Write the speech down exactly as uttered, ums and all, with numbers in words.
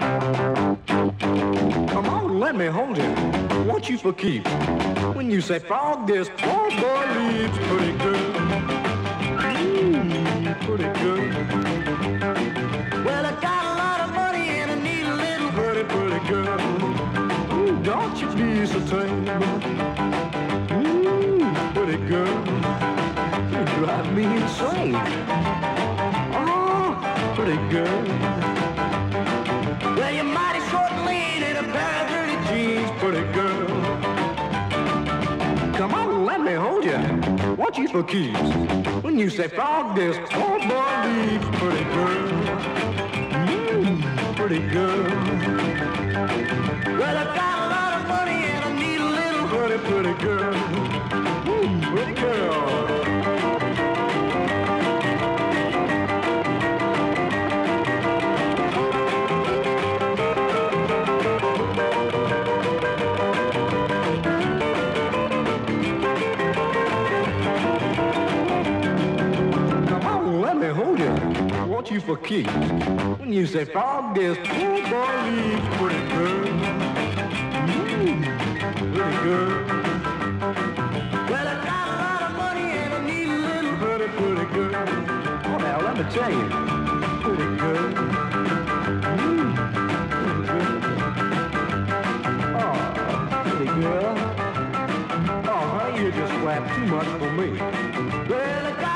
Come on, let me hold you. Want you for keeps. When you say frog, this poor boy leaves pretty good. Mmm, pretty good. Well, I got a lot of money and I need a little pretty, pretty girl. Ooh, don't you be so tame. Mmm, pretty girl. You drive me insane. Oh, pretty girl. Well, you're mighty short and lean in a pair of dirty jeans, pretty girl. Come on, let me hold you. Want you for keeps. When you say frog, this poor boy leaves, pretty girl. Mmm, pretty girl. Well, I got a lot of money and I need a little pretty, pretty girl. Mmm, pretty girl. Want you for keeps. When you say frog, this poor boy leaves, pretty girl. Mmm, pretty girl. Well, I got a lot of money and I need a little pretty, pretty girl. Oh, now let me tell you, pretty girl. Mmm, pretty girl. Oh, pretty girl. Oh, honey, you just laughed too much for me. Well, I got